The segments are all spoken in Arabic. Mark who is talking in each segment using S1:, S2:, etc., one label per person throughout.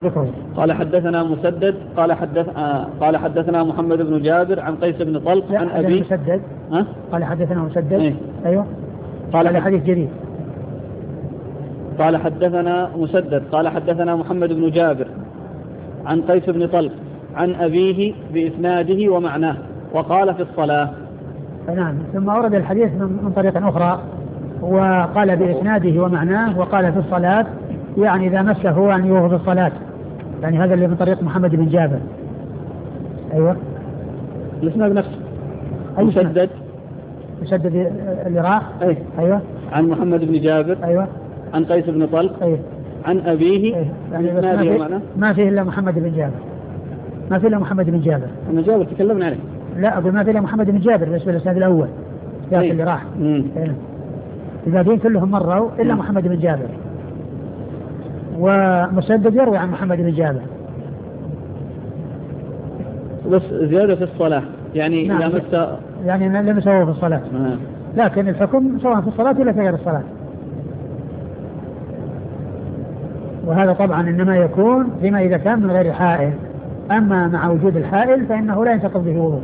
S1: قال حدثنا مسدد قال حدثنا محمد بن جابر عن قيس بن طلق عن أبي
S2: مسدد. قال حدثنا مسدد.
S1: إيه؟
S2: أيوه. قال حديث جديد.
S1: قال حدثنا مسدد قال حدثنا محمد بن جابر عن قيس بن طلق عن أبيه بإسناده ومعناه وقال في الصلاة.
S2: نعم. ثم أورد الحديث من طريق أخرى وقال بإسناده ومعناه وقال في الصلاة، يعني إذا مسه أن يوهب الصلاة، يعني هذا اللي من طريق محمد بن جابر. أيوة
S1: الإسناد نفسه. مسدد
S2: اللي راح. أيوة.
S1: عن محمد بن جابر.
S2: أيوة.
S1: عن قيس بن طلق.
S2: أيوة.
S1: عن أبيه.
S2: أيوة. يعني ما فيه إلا محمد بن جابر. ما فيه إلا محمد بن جابر.
S1: أنا جابر تكلمنا عليه.
S2: لا أقول ما فيه إلا محمد بن جابر بالنسبة للإسناد الأول. ذاك اللي راح. الباقيين كلهم مروا إلا محمد بن جابر. ومسدد يروي عن محمد بن جابر.
S1: بس زيادة في الصلاة يعني
S2: نعم. يعني لم يسووا في الصلاة. لكن الحكم سواء في الصلاة ولا في غير الصلاة. وهذا طبعا إنما يكون فيما إذا كان من غير حائل، أما مع وجود الحائل فإنه لا ينتقض به وضوء.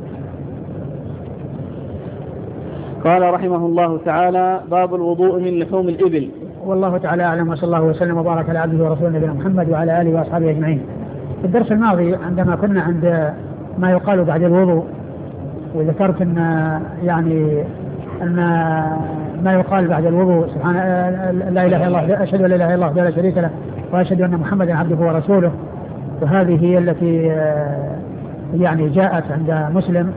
S1: قال رحمه الله تعالى: باب الوضوء من لحوم الإبل.
S2: والله تعالى أعلم، وصلى الله وسلم وبارك على عبده ورسوله نبينا محمد وعلى آله وأصحابه أجمعين. في الدرس الماضي عندما كنا عند ما يقال بعد الوضوء، وذكرت أن يعني أن ما يقال بعد الوضوء سبحان لا إله إلا الله، أشهد أن لا إله إلا الله وحده لا شريك له وأشهد أن محمدا عبده ورسوله، وهذه هي التي يعني جاءت عند مسلم.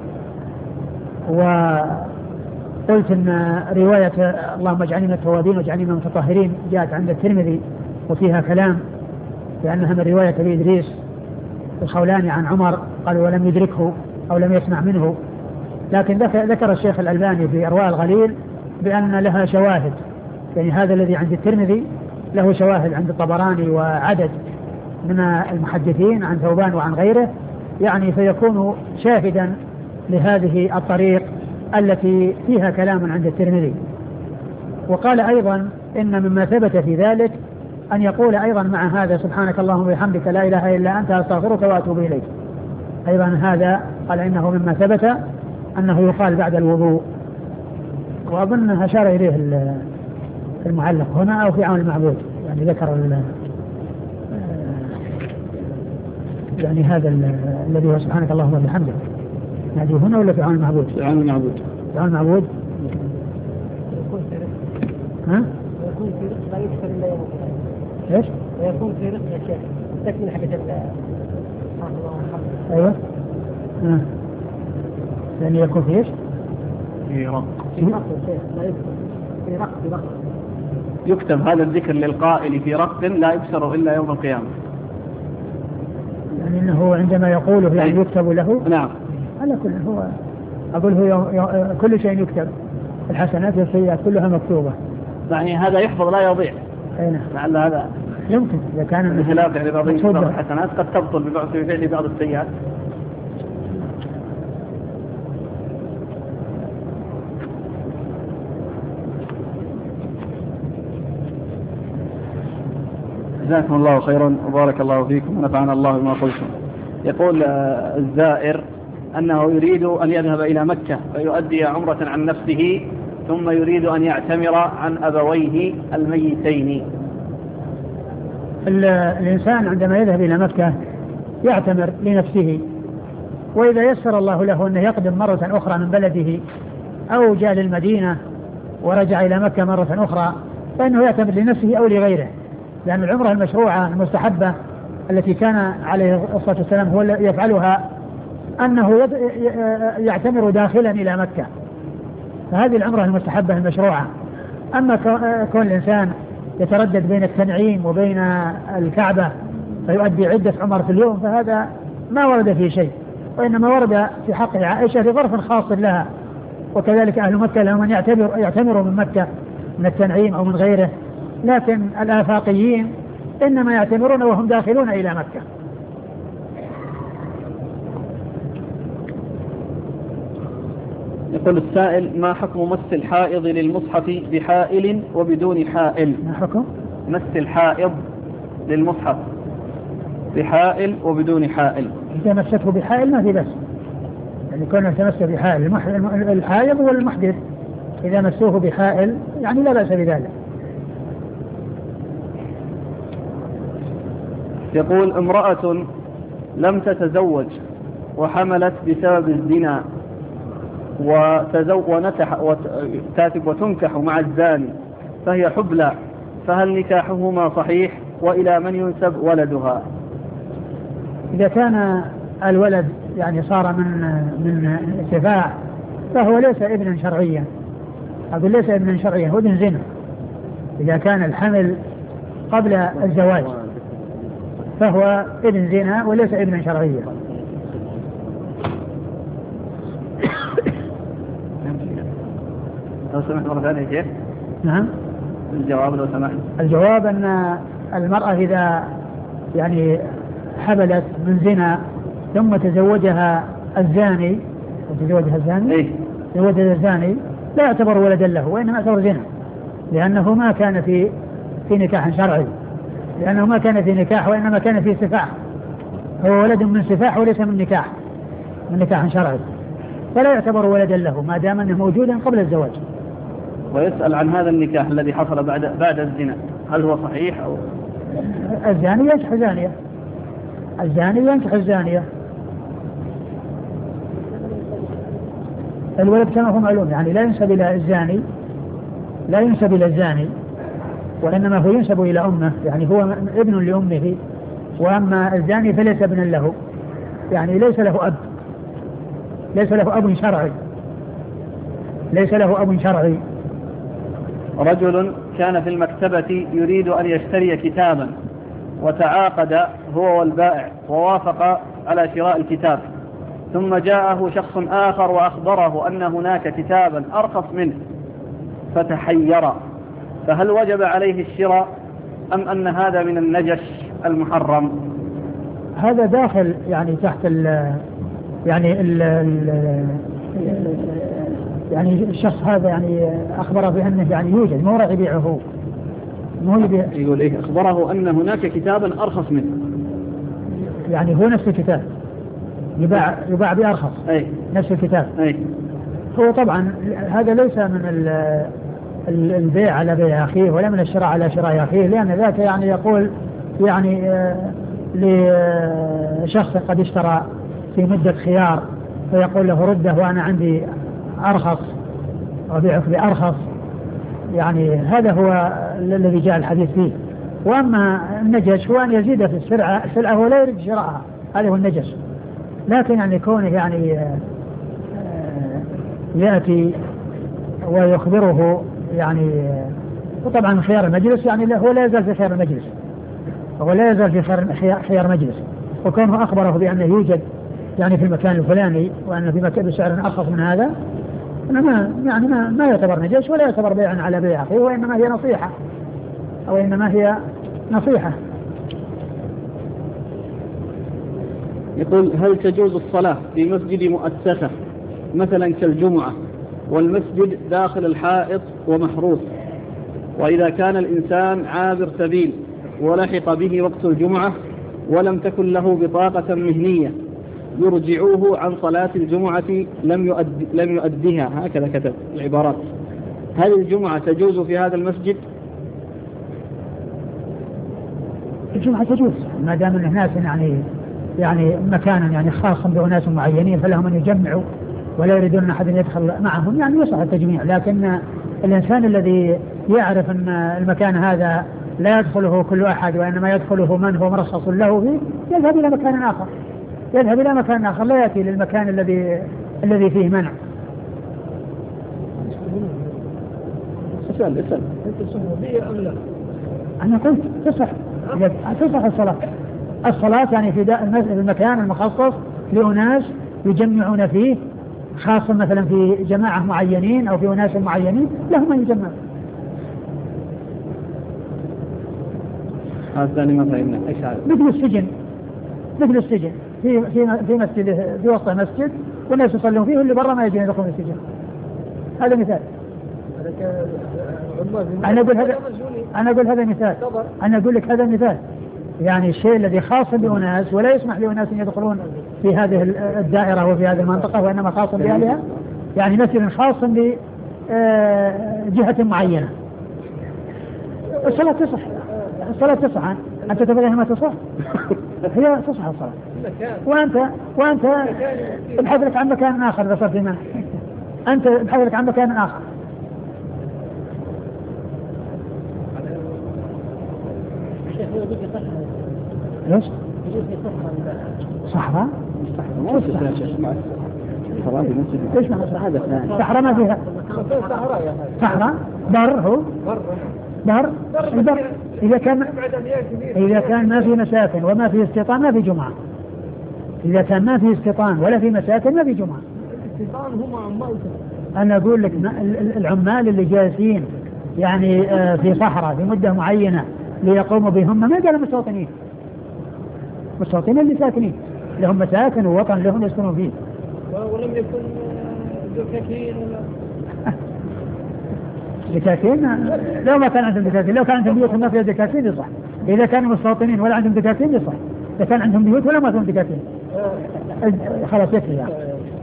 S2: وقلت أن رواية اللهم اجعلني من التوابين واجعلني من المتطهرين جاءت عند الترمذي وفيها كلام، لأنها من رواية أبي إدريس الخولاني عن عمر، قال ولم يدركه أو لم يسمع منه. لكن ذكر الشيخ الألباني في إرواء الغليل بأن لها شواهد، يعني هذا الذي عند الترمذي له شواهد عند الطبراني وعدد من المحدثين عن ثوبان وعن غيره، يعني فيكون شاهدا لهذه الطريق التي فيها كلام عند الترمذي. وقال أيضا إن مما ثبت في ذلك أن يقول أيضا مع هذا سبحانك اللهم وبحمدك لا إله إلا أنت أستغفرك وأتوب إليك. أيضا هذا قال إنه مما ثبت أنه يقال بعد الوضوء، وأظن أشار إليه المعلق هنا أو في عون المعبود، يعني ذكر يعني هذا الذي هو سبحانك اللهم وبحمدك، ناديه هنا ولا في عون المعبود؟
S1: في عون المعبود.
S2: في عون المعبود. ها؟
S3: ويكون في رزق لا يكثر إلا يوم القيامة.
S2: إيش؟
S3: ويكون في رزق يا شيخ تكمل حاجة
S2: أيوة. يعني يكون في إيش؟
S1: في رق.
S3: في رق يا شيخ لا يكثر. في رق.
S1: يكتب هذا الذكر للقائل في رق لا يكسر إلا يوم القيامة.
S2: يعني أنه عندما يقوله يعني يكتب له.
S1: نعم.
S2: على كل هو أقول هو كل شيء يكتب، الحسنات والسيئات كلها مكتوبة.
S1: يعني هذا يحفظ لا يضيع.
S2: أين؟
S1: لعل هذا
S2: يمكن إذا كان
S1: بخلاف يعني بعض الحسنات قد تبطل بفعل بعض السيئات. جزاكم الله خيرا وبارك الله فيكم ونفعنا الله بما قلتم. يقول الزائر أنه يريد أن يذهب إلى مكة فيؤدي عمرة عن نفسه ثم يريد أن يعتمر عن أبويه الميتين.
S2: الإنسان عندما يذهب إلى مكة يعتمر لنفسه، وإذا يسر الله له أنه يقدم مرة أخرى من بلده أو جاء للمدينة ورجع إلى مكة مرة أخرى فإنه يعتمر لنفسه أو لغيره، لأن العمرة المشروعة المستحبة التي كان عليه الصلاة والسلام هو يفعلها أنه يعتمر داخلا إلى مكة، فهذه العمرة المستحبة المشروعة. أما كون الإنسان يتردد بين التنعيم وبين الكعبة فيؤدي عدة عمر في اليوم فهذا ما ورد فيه شيء، وإنما ورد في حق عائشة في ظرف خاص لها، وكذلك أهل مكة لهم أن يعتمروا من مكة من التنعيم أو من غيره، لكن الآفاقيين إنما يعتمرون وهم داخلون إلى مكة.
S1: يقول السائل: ما حكم مس الحائض للمصحف بحائل وبدون حائل؟
S2: ما حكم
S1: مس الحائض للمصحف بحائل وبدون حائل.
S2: إذا مسته بحائل ما في بس، يعني كونه يتمسك بحائل الحائض والمحدث إذا مسوه بحائل يعني لا بأس بذلك.
S1: يقول امرأة لم تتزوج وحملت بسبب الزنا وتنكح مع الزاني فهي حبلى، فهل نكاحهما صحيح؟ وإلى من ينسب ولدها؟
S2: إذا كان الولد يعني صار من سفاح فهو ليس ابنا شرعيا، أقول ليس ابنا شرعيا، هو ابن زنا. إذا كان الحمل قبل الزواج فهو ابن زنا وليس ابنا شرعيا.
S1: لو سمحت مرة ثانية كيف؟
S2: نعم.
S1: الجواب لو سمحت. الجواب
S2: أن المرأة إذا يعني حملت من زنا ثم تزوجها الزاني تزوجها الزاني لا يعتبر ولدا له، وإنما يعتبر زنا، لأنه ما كان في نكاح شرعي، لأنه ما كان في نكاح وإنما كان في سفاح، هو ولد من سفاح وليس من نكاح شرعي، فلا يعتبر ولدا له ما دام أنه موجودا قبل الزواج.
S1: ويسأل عن هذا النكاح الذي حصل بعد الزنا، هل هو صحيح أو؟
S2: الزاني ينكح زانية، الزاني ينكح الزانية. الولد كما هو معلوم يعني لا ينسب إلى الزاني، وإنما هو ينسب إلى أمه، يعني هو ابن لأمه، وأما الزاني فليس ابنا له، يعني ليس له أب شرعي.
S1: رجل كان في المكتبة يريد أن يشتري كتابا، وتعاقد هو والبائع ووافق على شراء الكتاب، ثم جاءه شخص آخر وأخبره أن هناك كتابا أرخص منه فتحير، فهل وجب عليه الشراء أم أن هذا من النجش المحرم؟
S2: هذا داخل يعني تحت يعني الشخص هذا يعني أخبره بأنه يعني يوجد، ما راح يبيعه،
S1: يقول إيه؟ أخبره أن هناك كتابا أرخص منه،
S2: يعني هو نفس الكتاب يباع بأرخص، نفس الكتاب. هو طبعا هذا ليس من البيع على بيع أخيه ولا من الشراء على شراء أخيه، لأن ذاك يعني يقول يعني لشخص قد اشترى في مدة خيار فيقول له رده وأنا عندي أرخص وبيعك بأرخص، يعني هذا هو الذي جاء الحديث فيه. وأما النجش هو أن يزيد في السلعة ولا يريد شراءها، هذا هو النجش. لكن يعني كونه يعني يأتي ويخبره يعني، وطبعا خيار المجلس يعني هو لا يزال في خيار المجلس، خيار مجلس، وكونه أخبره بأنه يوجد يعني في المكان الفلاني وأنه في مكان بسعر أرخص من هذا، ما يعتبر نجش ولا يعتبر بيعا على بيع أخيه، وإنما هي نصيحة.
S1: يقول هل تجوز الصلاة في مسجد مؤسسة مثلا كالجمعة والمسجد داخل الحائط ومحروس، وإذا كان الإنسان عابر سبيل ولحق به وقت الجمعة ولم تكن له بطاقة مهنية يرجعوه عن صلاة الجمعة لم يؤديها، هكذا كتب العبارات، هل الجمعة تجوز في هذا المسجد؟
S2: الجمعة تجوز ما دام الناس يعني مكانا يعني خاص بأناس معينين فلهم أن يجمعوا ولا يريدون أحد يدخل معهم، يعني يصح التجميع. لكن الإنسان الذي يعرف أن المكان هذا لا يدخله كل أحد وإنما يدخله من هو مرخص له فيه يذهب إلى مكان آخر، لا يأتي للمكان الذي فيه منع.
S1: اسأل
S2: أنا قلت تصح الصلاة يعني في المكان المخصص لأناس يجمعون فيه، خاصة مثلا في جماعة معينين أو في أناس معينين لهم أن يجمعوا.
S1: هذا ثاني ما فهمنا.
S2: مثل السجن في مسجد، في وسط مسجد والناس يصلون فيه واللي برا ما يجي يدخلون السجن. هذا مثال. أنا أقول لك هذا مثال. يعني الشيء الذي خاص بأناس ولا يسمح لأناس أن يدخلون في هذه الدائرة وفي هذه المنطقة، وإنما خاص بأهلها، يعني مسجد خاص بجهة معينة. الصلاة تصح، الصلاة تصح، أنت تبغيها ما تصح؟ هي تصح الصلاة، وأنت ابحث لك عن مكان آخر إذا صرت إمام، أنت ابحث لك عن مكان آخر. ليش؟ صحراء؟ ايش معنى صحراء؟ ما فيها صحراء، بر هو بر البر إذا كان ما في مساكن وما في استيطان ما في جمعة. إذا كان ما في استيطان ولا في مساكن ما في جمعة. أنا أقول لك العمال اللي جالسين يعني في صحراء في مدة معينة ليقوموا بهم ما قالوا مستوطنين، مستوطنين اللي ساكنين لهم مساكن ووطن لهم يسكنون فيه.
S3: ولم يكن دكاكين
S2: دكاكين لو ما كان عندهم دكاكين، لو كان عندهم بيوت ما فيها دكاكين يصح. إذا كانوا مستوطنين ولا عندهم دكاكين يصح. إذا كان عندهم بيوت ولا ما فيهم دكاكين خلاص يكفي يعني.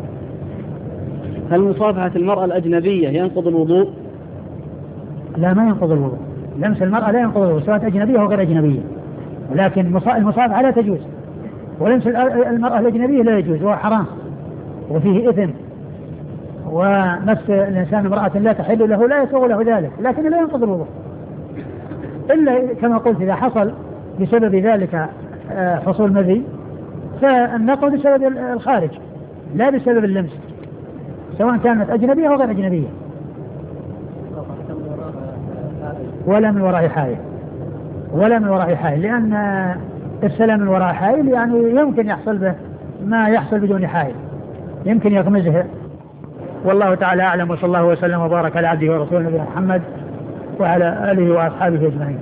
S1: هل مصافحة المرأة الأجنبية ينقض الوضوء؟
S2: لا، ما ينقض الوضوء. لمس المرأة لا ينقض الوضوء سواء أجنبية أو غير أجنبية، لكن المصافحة لا تجوز، ولمس المرأة الأجنبية لا يجوز وهو حرام وفيه إثم، ونفس الإنسان امرأة لا تحل له لا يسوغ له ذلك، لكن لا ينقض الوضوء إلا كما قلت إذا حصل بسبب ذلك حصول مذي، فالنقض بسبب الخارج لا بسبب اللمس، سواء كانت أجنبية أو غير أجنبية، ولا من وراء حائل، ولا من وراء حائل، لأن السلام من وراء حائل يعني يمكن يحصل به ما يحصل بدون حائل، يمكن يغمزه. والله تعالى أعلم، وصلى الله وسلم وبارك على عبده ورسوله نبينا محمد وعلى آله وأصحابه أجمعين.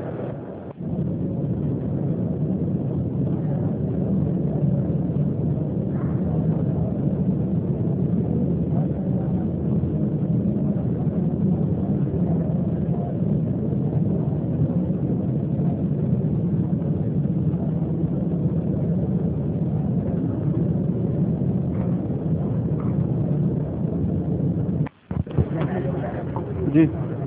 S1: جي